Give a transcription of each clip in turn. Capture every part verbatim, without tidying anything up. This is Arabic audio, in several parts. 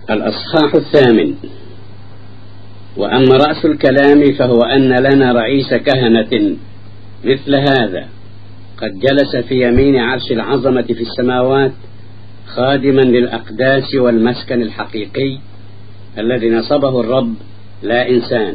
الأصحاح الثامن. وأما رأس الكلام فهو أن لنا رئيس كهنة مثل هذا قد جلس في يمين عرش العظمة في السماوات، خادما للأقداس والمسكن الحقيقي الذي نصبه الرب لا إنسان،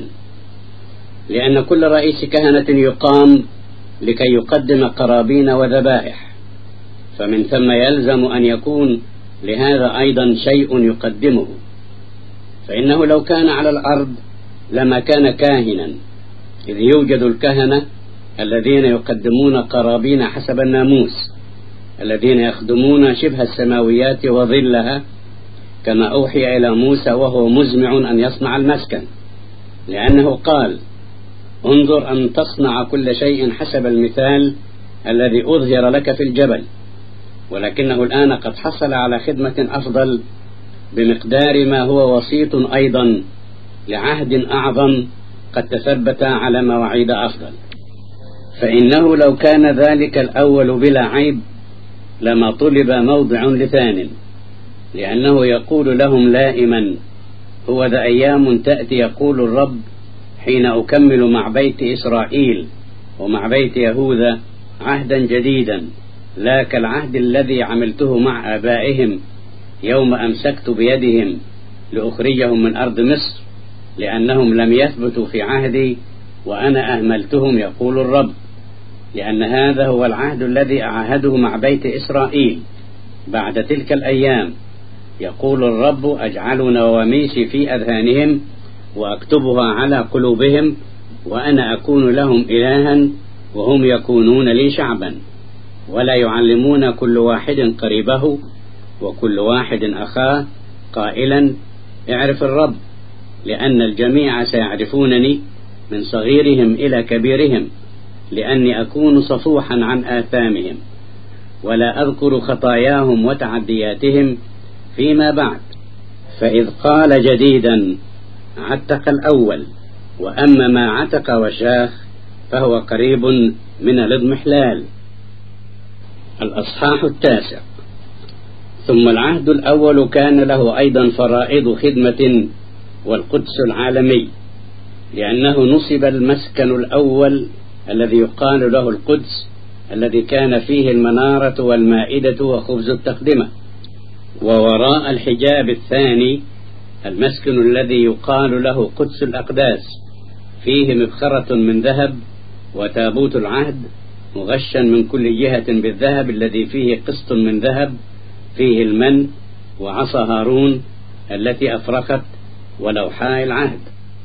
لأن كل رئيس كهنة يقام لكي يقدم قرابين وذبائح، فمن ثم يلزم أن يكون لهذا أيضا شيء يقدمه، فإنه لو كان على الأرض لما كان كاهنا، إذ يوجد الكهنة الذين يقدمون قرابين حسب الناموس، الذين يخدمون شبه السماويات وظلها، كما أوحي إلى موسى وهو مزمع أن يصنع المسكن، لأنه قال: انظر أن تصنع كل شيء حسب المثال الذي أظهر لك في الجبل. ولكنه الآن قد حصل على خدمة أفضل بمقدار ما هو وسيط أيضا لعهد أعظم قد تثبت على مواعيد أفضل. فإنه لو كان ذلك الأول بلا عيب لما طلب موضع لثان، لأنه يقول لهم لائما: هو ذا أيام تأتي يقول الرب حين أكمل مع بيت إسرائيل ومع بيت يهوذا عهدا جديدا، لا كالعهد الذي عملته مع آبائهم يوم أمسكت بيدهم لأخرجهم من أرض مصر، لأنهم لم يثبتوا في عهدي وأنا أهملتهم يقول الرب. لأن هذا هو العهد الذي أعهده مع بيت إسرائيل بعد تلك الأيام، يقول الرب: أجعل نواميسي في أذهانهم وأكتبها على قلوبهم، وأنا أكون لهم إلها وهم يكونون لي شعبا، ولا يعلمون كل واحد قريبه وكل واحد أخاه قائلا: اعرف الرب، لأن الجميع سيعرفونني من صغيرهم إلى كبيرهم، لأني أكون صفوحا عن آثامهم ولا أذكر خطاياهم وتعدياتهم فيما بعد. فإذ قال جديدا عتق الأول، وأما ما عتق وشاخ فهو قريب من الإضمحلال. الأصحاح التاسع. ثم العهد الأول كان له أيضا فرائض خدمة والقدس العالمي، لأنه نصب المسكن الأول الذي يقال له القدس، الذي كان فيه المنارة والمائدة وخبز التقدمة، ووراء الحجاب الثاني المسكن الذي يقال له قدس الأقداس، فيه مبخرة من ذهب وتابوت العهد مغشا من كل جهة بالذهب الذي فيه قسط من ذهب، فيه المن وعصا هارون التي أفرخت ولوحاء العهد،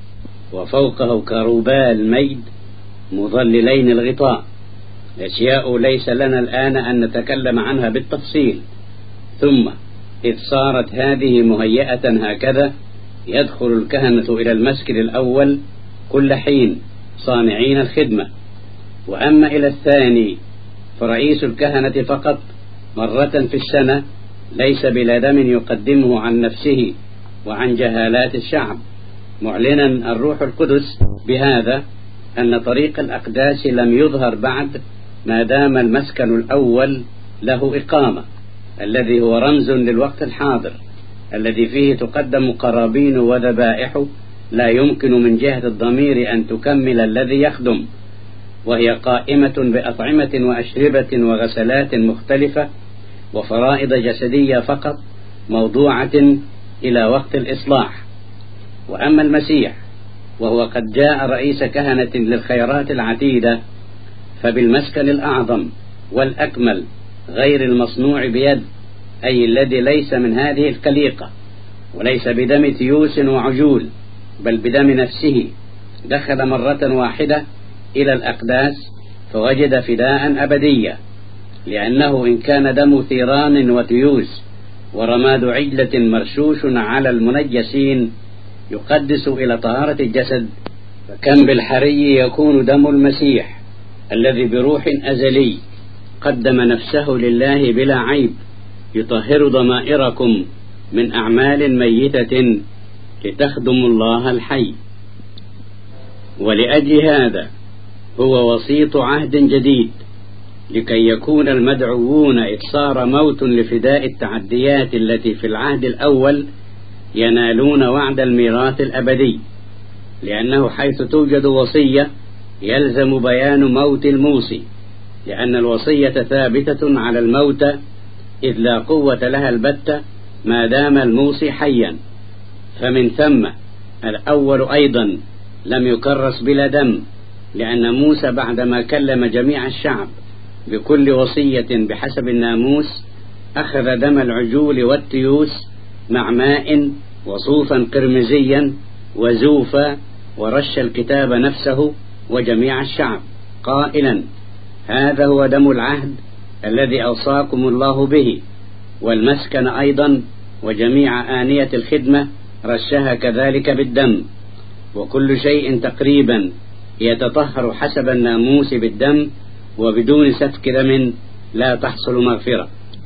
وفوقه كروبا الميد مظللين الغطاء، أشياء ليس لنا الآن أن نتكلم عنها بالتفصيل. ثم إذ صارت هذه مهيئة هكذا يدخل الكهنة إلى المسكن الأول كل حين صانعين الخدمة. وأما إلى الثاني فرئيس الكهنة فقط مرة في السنة، ليس بلا دم يقدمه عن نفسه وعن جهالات الشعب، معلنا الروح القدس بهذا أن طريق الأقداس لم يظهر بعد، ما دام المسكن الأول له إقامة، الذي هو رمز للوقت الحاضر الذي فيه تقدم قرابين وذبائح لا يمكن من جهة الضمير أن تكمل الذي يخدم، وهي قائمة بأطعمة وأشربة وغسلات مختلفة وفرائض جسدية فقط موضوعة إلى وقت الإصلاح. وأما المسيح وهو قد جاء رئيس كهنة للخيرات العتيدة، فبالمسكن الأعظم والأكمل غير المصنوع بيد، أي الذي ليس من هذه الخليقة، وليس بدم تيوس وعجول، بل بدم نفسه، دخل مرة واحدة إلى الأقداس فوجد فداء أبدية، لأنه إن كان دم ثيران وتيوس ورماد عجلة مرشوش على المنجسين يقدس إلى طهارة الجسد، فكم بالحري يكون دم المسيح الذي بروح أزلي قدم نفسه لله بلا عيب يطهر ضمائركم من أعمال ميتة لتخدموا الله الحي. ولأجل هذا هو وسيط عهد جديد، لكي يكون المدعوون إذ صار موت لفداء التعديات التي في العهد الأول ينالون وعد الميراث الأبدي، لأنه حيث توجد وصية يلزم بيان موت الموصي، لأن الوصية ثابتة على الموتى، إذ لا قوة لها البتة ما دام الموصي حيا. فمن ثم الأول أيضا لم يكرس بلا دم، لأن موسى بعدما كلم جميع الشعب بكل وصية بحسب الناموس أخذ دم العجول والتيوس مع ماء وصوفا قرمزيا وزوفا، ورش الكتاب نفسه وجميع الشعب قائلا: هذا هو دم العهد الذي أوصاكم الله به. والمسكن أيضا وجميع آنية الخدمة رشها كذلك بالدم، وكل شيء تقريبا يتطهر حسب الناموس بالدم، وبدون سفك دم لا تحصل مغفرة.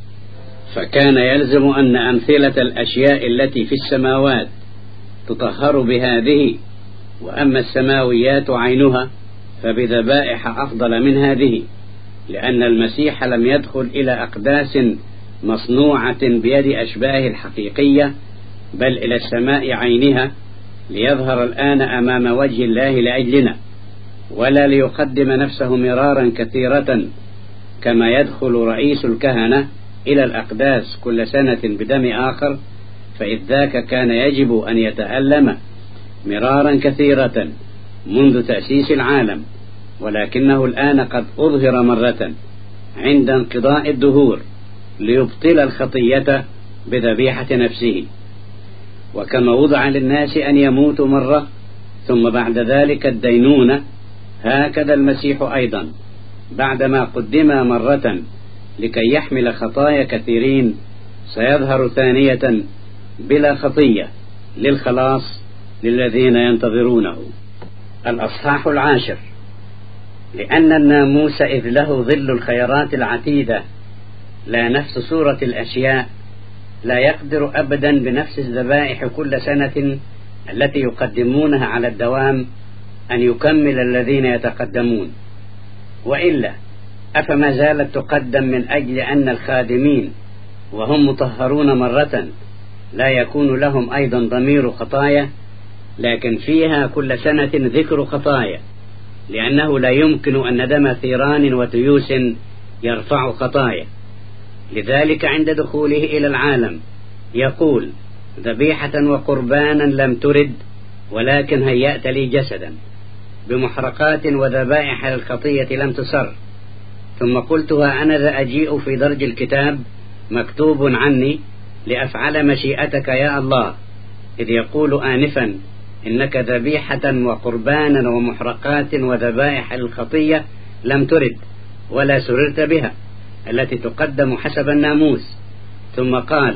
فكان يلزم أن أمثلة الأشياء التي في السماوات تطهر بهذه، وأما السماويات عينها فبذبائح أفضل من هذه، لأن المسيح لم يدخل إلى أقداس مصنوعة بيد أشباه الحقيقية، بل إلى السماء عينها، ليظهر الآن أمام وجه الله لأجلنا، ولا ليقدم نفسه مرارا كثيرة كما يدخل رئيس الكهنة إلى الأقداس كل سنة بدم آخر، فإذ ذاك كان يجب أن يتألم مرارا كثيرة منذ تأسيس العالم، ولكنه الآن قد أظهر مرة عند انقضاء الدهور ليبطل الخطية بذبيحة نفسه. وكما وضع للناس أن يموتوا مرة ثم بعد ذلك الدينونة، هكذا المسيح أيضا بعدما قدم مرة لكي يحمل خطايا كثيرين سيظهر ثانية بلا خطية للخلاص للذين ينتظرونه. الأصحاح العاشر. لأن الناموس إذ له ظل الخيرات العتيدة لا نفس صورة الأشياء، لا يقدر أبدا بنفس الذبائح كل سنة التي يقدمونها على الدوام أن يكمل الذين يتقدمون، وإلا أفما زالت تقدم من أجل أن الخادمين وهم مطهرون مرة لا يكون لهم أيضا ضمير خطايا، لكن فيها كل سنة ذكر خطايا، لأنه لا يمكن أن دم ثيران وتيوس يرفع خطايا. لذلك عند دخوله إلى العالم يقول: ذبيحة وقربانا لم ترد، ولكن هيأت لي جسدا، بمحرقات وذبائح للخطية لم تسر. ثم قلتها أنا ذا أجيء في درج الكتاب مكتوب عني لأفعل مشيئتك يا الله، إذ يقول آنفا: إنك ذبيحة وقربانا ومحرقات وذبائح للخطية لم ترد، ولا سررت بها التي تقدم حسب الناموس. ثم قال: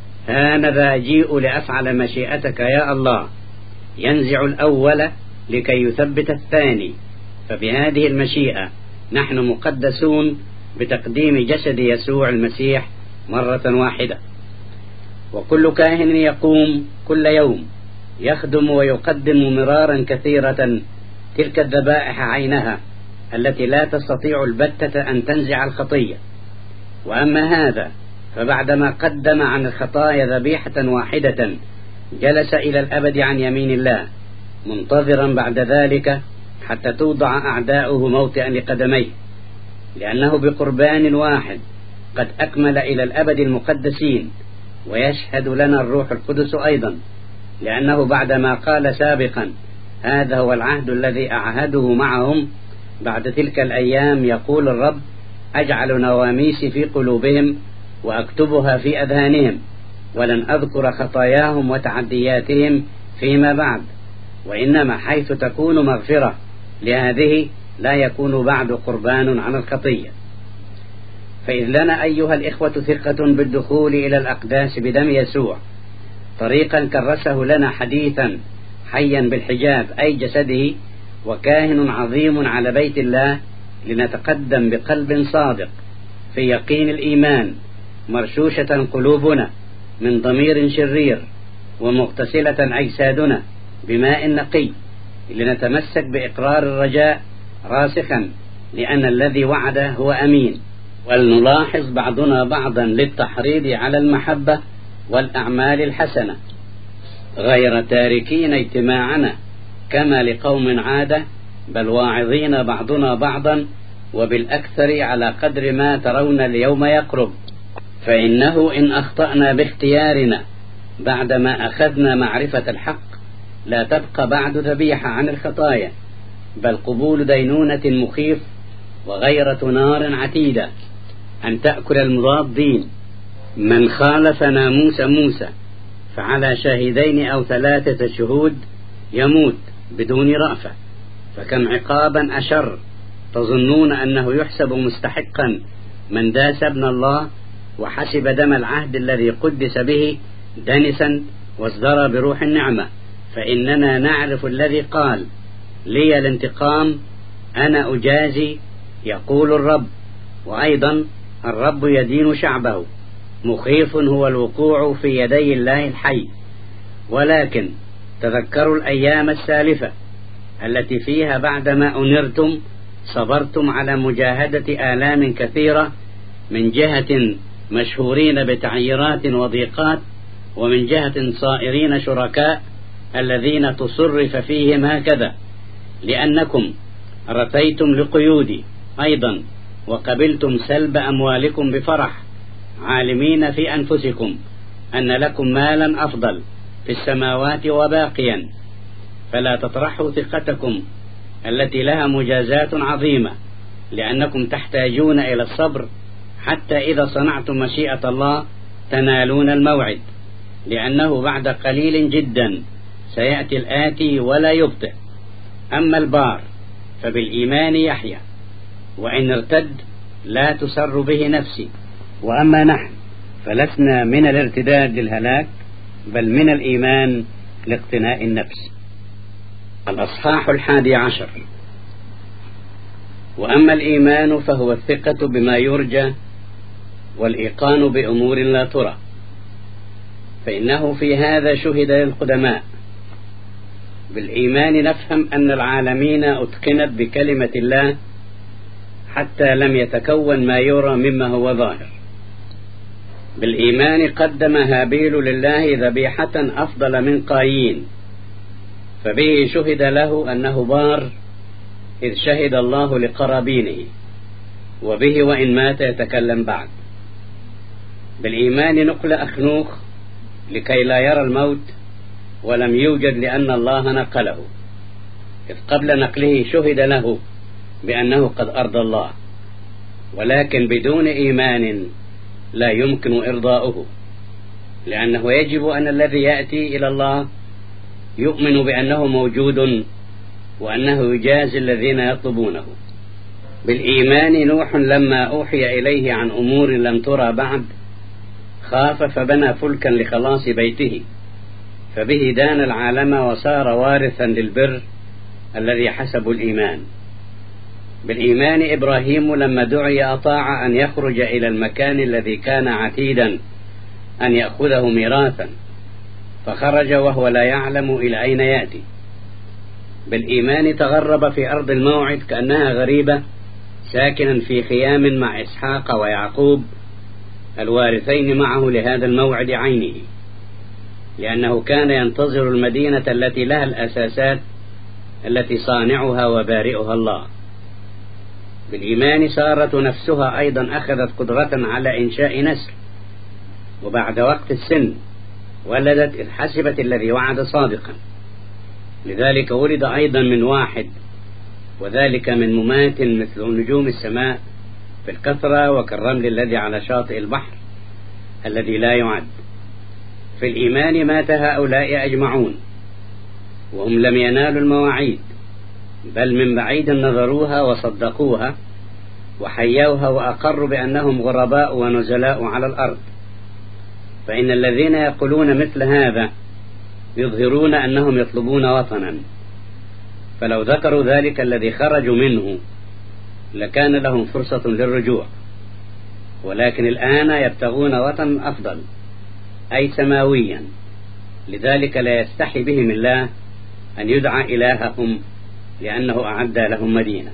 هانذا أجيء لأفعل مشيئتك يا الله، ينزع الأول لكي يثبت الثاني. فبهذه المشيئة نحن مقدسون بتقديم جسد يسوع المسيح مرة واحدة. وكل كاهن يقوم كل يوم يخدم ويقدم مرارا كثيرة تلك الذبائح عينها التي لا تستطيع البتة أن تنزع الخطية. وأما هذا فبعدما قدم عن الخطايا ذبيحة واحدة جلس إلى الأبد عن يمين الله، منتظرا بعد ذلك حتى توضع أعداؤه موطئا لقدميه، لأنه بقربان واحد قد أكمل إلى الأبد المقدسين. ويشهد لنا الروح القدس أيضا، لأنه بعدما قال سابقا: هذا هو العهد الذي أعهده معهم بعد تلك الأيام، يقول الرب: أجعل نواميسي في قلوبهم وأكتبها في أذهانهم، ولن أذكر خطاياهم وتعدياتهم فيما بعد. وإنما حيث تكون مغفرة لهذه لا يكون بعد قربان عن الخطية. فإذ لنا أيها الإخوة ثقة بالدخول إلى الأقداس بدم يسوع، طريقا كرسه لنا حديثا حيا بالحجاب أي جسده، وكاهن عظيم على بيت الله، لنتقدم بقلب صادق في يقين الإيمان، مرشوشة قلوبنا من ضمير شرير، ومغتسلة أجسادنا بماء نقي، لنتمسك بإقرار الرجاء راسخا، لأن الذي وعد هو أمين. ولنلاحظ بعضنا بعضا للتحريض على المحبة والأعمال الحسنة، غير تاركين اجتماعنا كما لقوم عادة، بل واعظين بعضنا بعضا، وبالأكثر على قدر ما ترون اليوم يقرب. فإنه إن أخطأنا باختيارنا بعدما أخذنا معرفة الحق لا تبقى بعد ذبيحة عن الخطايا، بل قبول دينونة مخيف وغيرة نار عتيدة أن تأكل المضادين. من خالف ناموس موسى فعلى شاهدين أو ثلاثة شهود يموت بدون رأفة، فكم عقابا أشر تظنون أنه يحسب مستحقا من داس ابن الله وحسب دم العهد الذي قدس به دنسا وازدرى بروح النعمة. فإننا نعرف الذي قال: لي الانتقام أنا أجازي يقول الرب. وأيضا الرب يدين شعبه، مخيف هو الوقوع في يدي الله الحي. ولكن تذكروا الأيام السالفة التي فيها بعدما أنرتم صبرتم على مجاهدة آلام كثيرة، من جهة مشهورين بتعييرات وضيقات، ومن جهة صائرين شركاء الذين تصرف فيهم هكذا، لأنكم رثيتم لقيودي أيضا وقبلتم سلب أموالكم بفرح، عالمين في أنفسكم أن لكم مالا أفضل في السماوات وباقيا. فلا تطرحوا ثقتكم التي لها مجازات عظيمة، لأنكم تحتاجون إلى الصبر حتى إذا صنعتم مشيئة الله تنالون الموعد، لأنه بعد قليل جدا سيأتي الآتي ولا يبطئ. أما البار فبالإيمان يحيى، وإن ارتد لا تسر به نفسي. وأما نحن فلسنا من الارتداد للهلاك، بل من الإيمان لاقتناء النفس. الأصحاح الحادي عشر. وأما الإيمان فهو الثقة بما يرجى والإيقان بأمور لا ترى، فإنه في هذا شهد للقدماء. بالإيمان نفهم أن العالمين أتقنت بكلمة الله حتى لم يتكون ما يرى مما هو ظاهر. بالإيمان قدم هابيل لله ذبيحة أفضل من قايين، فبه شهد له أنه بار، إذ شهد الله لقرابينه، وبه وإن مات يتكلم بعد. بالإيمان نقل أخنوخ لكي لا يرى الموت، ولم يوجد لأن الله نقله، إذ قبل نقله شهد له بأنه قد أرضى الله. ولكن بدون إيمان لا يمكن إرضاؤه، لأنه يجب أن الذي يأتي إلى الله يؤمن بأنه موجود وأنه يجازي الذين يطلبونه. بالإيمان نوح لما أوحي إليه عن أمور لم ترى بعد خاف فبنى فلكا لخلاص بيته، فبه دان العالم وصار وارثا للبر الذي حسب الإيمان. بالإيمان إبراهيم لما دعي أطاع أن يخرج إلى المكان الذي كان عتيدا أن يأخذه ميراثا، فخرج وهو لا يعلم إلى أين يأتي. بالإيمان تغرب في أرض الموعد كأنها غريبة، ساكنا في خيام مع إسحاق ويعقوب الوارثين معه لهذا الموعد عينه، لأنه كان ينتظر المدينة التي لها الأساسات التي صانعها وبارئها الله. بالإيمان سارة نفسها أيضا أخذت قدرة على إنشاء نسل، وبعد وقت السن ولدت إذ حسبت الذي وعد صادقا، لذلك ولد أيضا من واحد، وذلك من ممات مثل نجوم السماء في الكثرة وكالرمل الذي على شاطئ البحر الذي لا يعد. في الإيمان مات هؤلاء أجمعون وهم لم ينالوا المواعيد، بل من بعيد نظروها وصدقوها وحيوها وأقروا بأنهم غرباء ونزلاء على الأرض. فإن الذين يقولون مثل هذا يظهرون أنهم يطلبون وطنا، فلو ذكروا ذلك الذي خرجوا منه لكان لهم فرصة للرجوع، ولكن الآن يبتغون وطن أفضل أي سماويا، لذلك لا يستحي بهم الله أن يدعى إلههم، لأنه أعد لهم مدينة.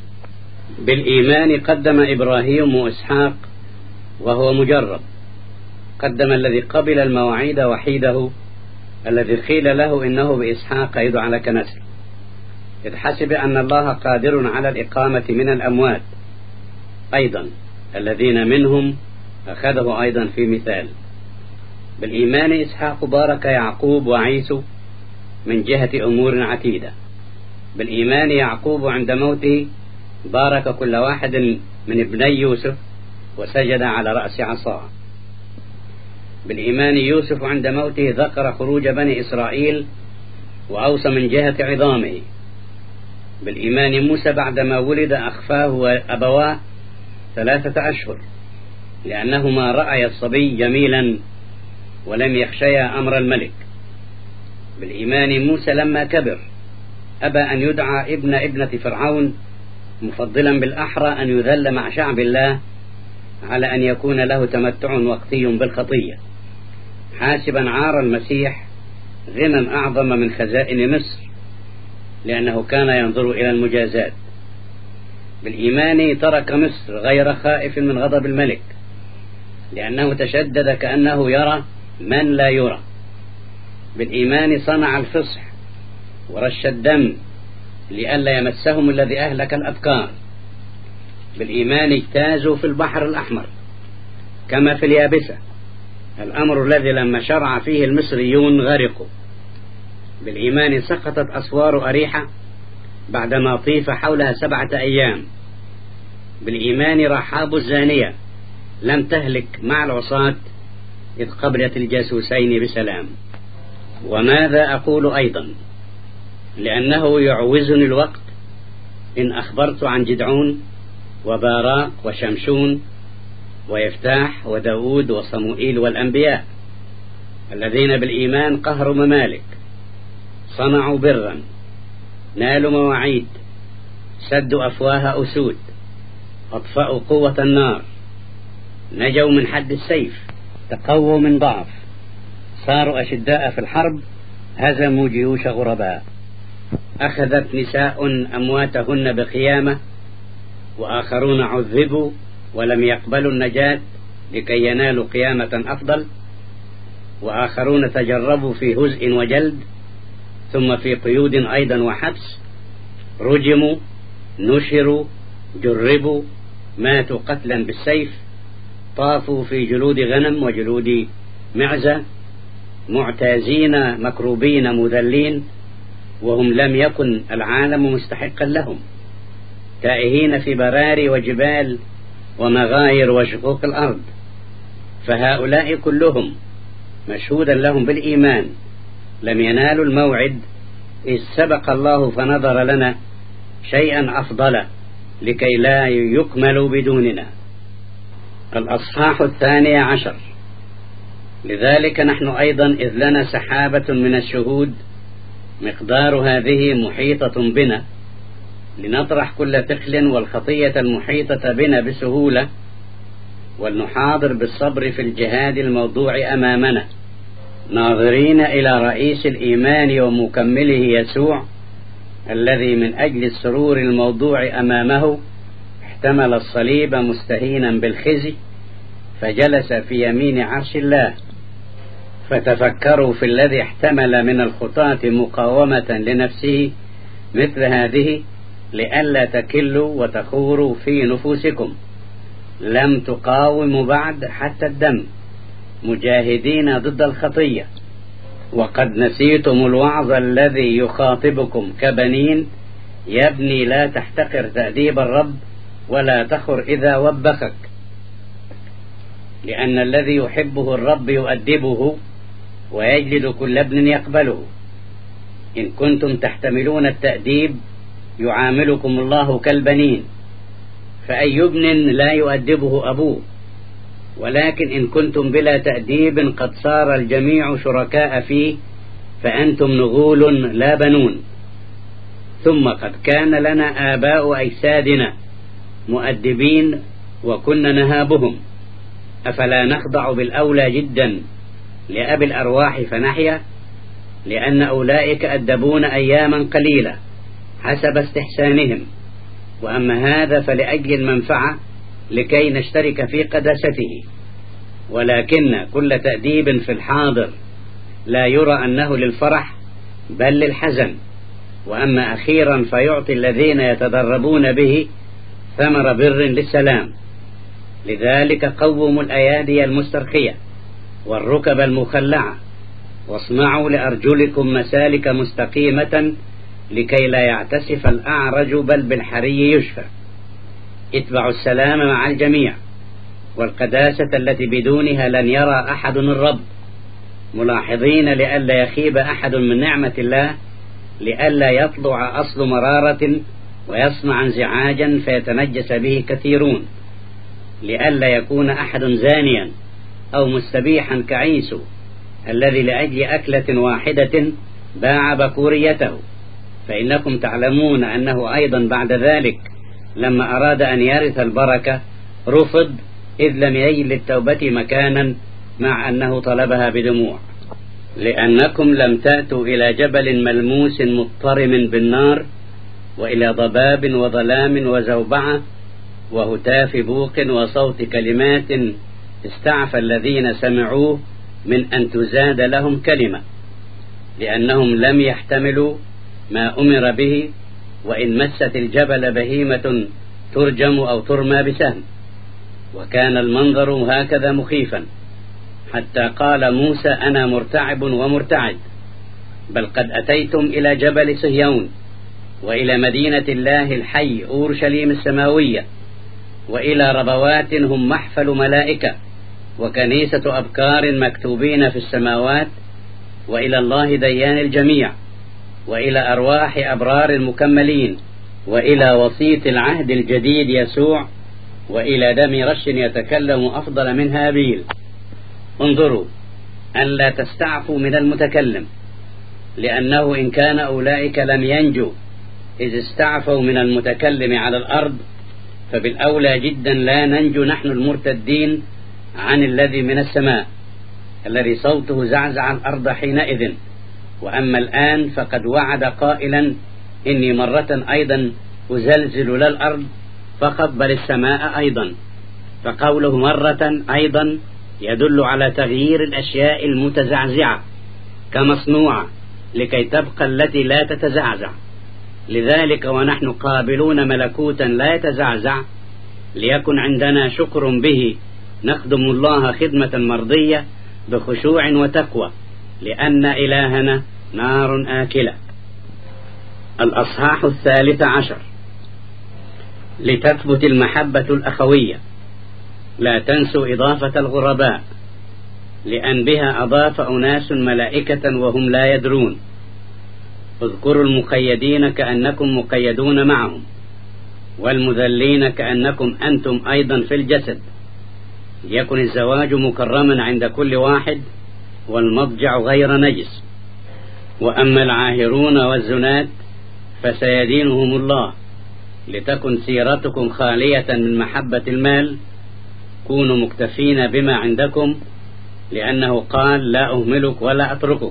بالإيمان قدم إبراهيم وإسحاق وهو مجرب، قدم الذي قبل المواعيد وحيده الذي قيل له إنه بإسحاق يدعى لك نسل، إذ حسب أن الله قادر على الإقامة من الأموات أيضا الذين منهم أخذه أيضا في مثال. بالإيمان إسحاق بارك يعقوب وعيسو من جهة أمور عتيدة. بالإيمان يعقوب عند موته بارك كل واحد من ابني يوسف وسجد على رأس عصاه. بالإيمان يوسف عند موته ذكر خروج بني إسرائيل وأوصى من جهة عظامه. بالإيمان موسى بعدما ولد أخفاه وأبواه ثلاثة أشهر لأنهما رأيا الصبي جميلا ولم يخشيا أمر الملك. بالإيمان موسى لما كبر أبى أن يدعى ابن ابنة فرعون، مفضلا بالأحرى أن يذل مع شعب الله على أن يكون له تمتع وقتي بالخطية، حاسبا عار المسيح غنى أعظم من خزائن مصر لأنه كان ينظر إلى المجازات. بالإيمان ترك مصر غير خائف من غضب الملك لأنه تشدد كأنه يرى من لا يرى. بالإيمان صنع الفصح ورش الدم لئلا يمسهم الذي أهلك الأبكار. بالإيمان اجتازوا في البحر الأحمر كما في اليابسة، الأمر الذي لما شرع فيه المصريون غرقوا. بالإيمان سقطت أسوار أريحة بعدما طيف حولها سبعة أيام. بالإيمان رحاب الزانية لم تهلك مع العصاة إذ قبلت الجاسوسين بسلام. وماذا أقول أيضا؟ لأنه يعوزني الوقت إن أخبرت عن جدعون وباراق وشمشون ويفتاح وداود وصموئيل والأنبياء الذين بالإيمان قهروا ممالك، صنعوا برا، نالوا مواعيد، سدوا أفواه أسود، أطفأوا قوة النار، نجوا من حد السيف، تقووا من ضعف، صاروا أشداء في الحرب، هزموا جيوش غرباء. أخذت نساء أمواتهن بقيامة، وآخرون عذبوا ولم يقبلوا النجاة لكي ينالوا قيامة أفضل، وآخرون تجربوا في هزء وجلد، ثم في قيود أيضا وحبس، رجموا، نشروا، جربوا، ماتوا قتلا بالسيف، طافوا في جلود غنم وجلود معزة، معتازين مكروبين مذلين، وهم لم يكن العالم مستحقا لهم، تائهين في براري وجبال ومغاير وشقوق الأرض. فهؤلاء كلهم مشهودا لهم بالإيمان لم ينالوا الموعد، إذ سبق الله فنظر لنا شيئا أفضل لكي لا يكملوا بدوننا. الأصحاح الثاني عشر. لذلك نحن أيضا إذ لنا سحابة من الشهود مقدار هذه محيطة بنا، لنطرح كل ثقل والخطية المحيطة بنا بسهولة، ولنحاضر بالصبر في الجهاد الموضوع أمامنا، ناظرين إلى رئيس الإيمان ومكمله يسوع، الذي من أجل السرور الموضوع أمامه احتمل الصليب مستهينا بالخزي، فجلس في يمين عرش الله. فتفكروا في الذي احتمل من الخطاة مقاومة لنفسه مثل هذه، لئلا تكلوا وتخوروا في نفوسكم. لم تقاوموا بعد حتى الدم، مجاهدين ضد الخطية. وقد نسيتم الوعظ الذي يخاطبكم كبنين: يا ابني لا تحتقر تأديب الرب، ولا تخر إذا وبخك، لأن الذي يحبه الرب يؤدبه، ويجلد كل ابن يقبله. إن كنتم تحتملون التأديب يعاملكم الله كالبنين، فأي ابن لا يؤدبه أبوه؟ ولكن إن كنتم بلا تأديب قد صار الجميع شركاء فيه، فأنتم نغول لا بنون. ثم قد كان لنا آباء أجسادنا مؤدبين وكنا نهابهم، أفلا نخضع بالأولى جدا لأبي الأرواح فنحيا؟ لأن أولئك أدبون أياما قليلة حسب استحسانهم، وأما هذا فلأجل المنفعة لكي نشترك في قداسته. ولكن كل تأديب في الحاضر لا يرى أنه للفرح بل للحزن، وأما أخيرا فيعطي الذين يتدربون به ثمر بر للسلام. لذلك قوموا الأيادي المسترخية والركب المخلعة، واصنعوا لأرجلكم مسالك مستقيمة لكي لا يعتسف الأعرج بل بالحري يشفى. اتبعوا السلام مع الجميع والقداسة التي بدونها لن يرى أحد الرب، ملاحظين لئلا يخيب أحد من نعمة الله، لئلا يطلع أصل مرارة ويصنع انزعاجا فيتنجس به كثيرون، لئلا يكون أحد زانيا أو مستبيحا كعيسو الذي لأجل أكلة واحدة باع بكوريته، فإنكم تعلمون أنه أيضا بعد ذلك لما أراد أن يرث البركة رفض، إذ لم يجد للتوبة مكانا مع أنه طلبها بدموع. لأنكم لم تأتوا إلى جبل ملموس مضطرم بالنار، وإلى ضباب وظلام وزوبعة وهتاف بوق وصوت كلمات استعفى الذين سمعوه من أن تزاد لهم كلمة، لأنهم لم يحتملوا ما أمر به، وإن مست الجبل بهيمة ترجم أو ترمى بسهم. وكان المنظر هكذا مخيفا حتى قال موسى أنا مرتعب ومرتعد، بل قد أتيتم إلى جبل صهيون وإلى مدينة الله الحي أورشليم السماوية، وإلى ربوات هم محفل ملائكة وكنيسة أبكار مكتوبين في السماوات، وإلى الله ديان الجميع، وإلى أرواح أبرار المكملين، وإلى وسيط العهد الجديد يسوع، وإلى دم رش يتكلم أفضل من هابيل. انظروا أن لا تستعفوا من المتكلم، لأنه إن كان أولئك لم ينجوا إذ استعفوا من المتكلم على الأرض، فبالأولى جدا لا ننجو نحن المرتدين عن الذي من السماء الذي صوته زعزع الأرض حينئذ. وأما الآن فقد وعد قائلا إني مرة أيضا أزلزل لا الأرض فقط بل السماء أيضا، فقوله مرة أيضا يدل على تغيير الأشياء المتزعزعة كمصنوعة لكي تبقى التي لا تتزعزع. لذلك ونحن قابلون ملكوتا لا يتزعزع ليكن عندنا شكر به نخدم الله خدمة مرضية بخشوع وتقوى، لأن إلهنا نار آكلة. الأصحاح الثالث عشر. لتثبت المحبة الأخوية لا تنسوا إضافة الغرباء، لأن بها أضاف أناس ملائكة وهم لا يدرون. اذكروا المقيدين كأنكم مقيدون معهم، والمذلين كأنكم أنتم أيضا في الجسد. ليكن الزواج مكرما عند كل واحد، والمضجع غير نجس. وأما العاهرون والزنات فسيدينهم الله. لتكن سيرتكم خالية من محبة المال، كونوا مكتفين بما عندكم، لأنه قال لا أهملك ولا أتركك،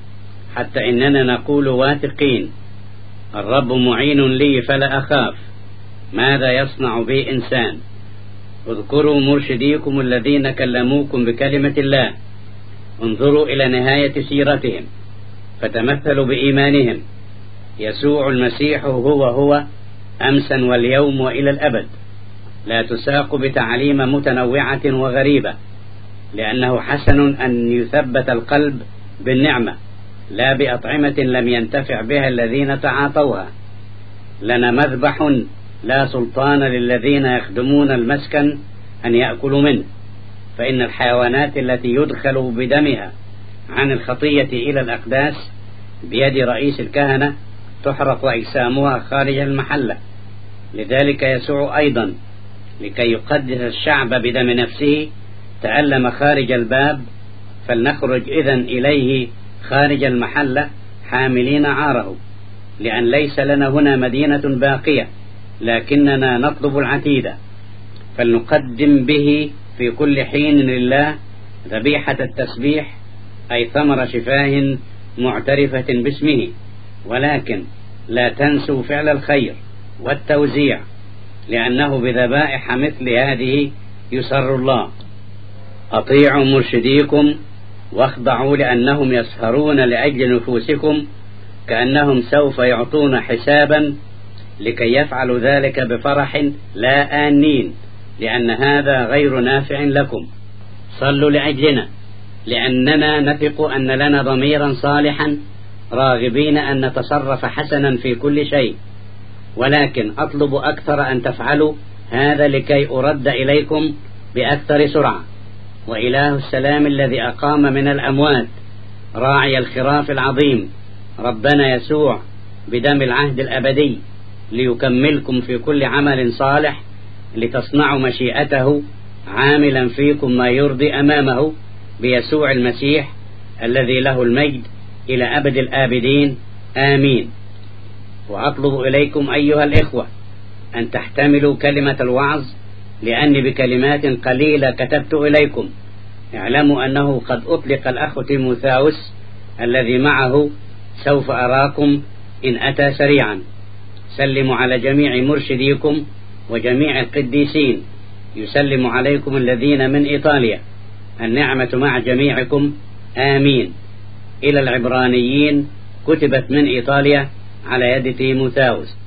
حتى إننا نقول واثقين الرب معين لي فلا أخاف ماذا يصنع بي إنسان. اذكروا مرشديكم الذين كلموكم بكلمة الله، انظروا إلى نهاية سيرتهم فتمثلوا بإيمانهم. يسوع المسيح هو هو أمسا واليوم وإلى الأبد. لا تساق بتعليم متنوعة وغريبة، لأنه حسن أن يثبت القلب بالنعمة لا بأطعمة لم ينتفع بها الذين تعاطوها. لنا مذبح لا سلطان للذين يخدمون المسكن أن يأكلوا منه، فإن الحيوانات التي يدخل بدمها عن الخطية إلى الأقداس بيد رئيس الكهنة تحرق أجسامها خارج المحلة. لذلك يسوع أيضا لكي يقدس الشعب بدم نفسه تألم خارج الباب، فلنخرج إذن إليه خارج المحلة حاملين عاره، لأن ليس لنا هنا مدينة باقية لكننا نطلب العتيدة. فلنقدم به في كل حين لله ذبيحة التسبيح، أي ثمر شفاه معترفة باسمه. ولكن لا تنسوا فعل الخير والتوزيع، لأنه بذبائح مثل هذه يسر الله. أطيعوا مرشديكم واخضعوا لأنهم يسهرون لأجل نفوسكم كأنهم سوف يعطون حسابا، لكي يفعلوا ذلك بفرح لا آنين، لأن هذا غير نافع لكم. صلوا لأجلنا، لأننا نثق أن لنا ضميرا صالحا، راغبين أن نتصرف حسنا في كل شيء، ولكن أطلب أكثر أن تفعلوا هذا لكي أرد إليكم بأكثر سرعة. وإله السلام الذي أقام من الأموات راعي الخراف العظيم ربنا يسوع بدم العهد الأبدي ليكملكم في كل عمل صالح، لتصنعوا مشيئته، عاملا فيكم ما يرضي أمامه، بيسوع المسيح الذي له المجد إلى أبد الآبدين، آمين. وأطلب إليكم أيها الإخوة أن تحتملوا كلمة الوعظ، لأني بكلمات قليلة كتبت إليكم. اعلموا أنه قد أطلق الأخ تيموثاوس الذي معه، سوف أراكم إن أتى سريعا. سلموا على جميع مرشديكم وجميع القديسين. يسلم عليكم الذين من إيطاليا. النعمة مع جميعكم، آمين. إلى العبرانيين، كتبت من إيطاليا على يد تيموثاوس.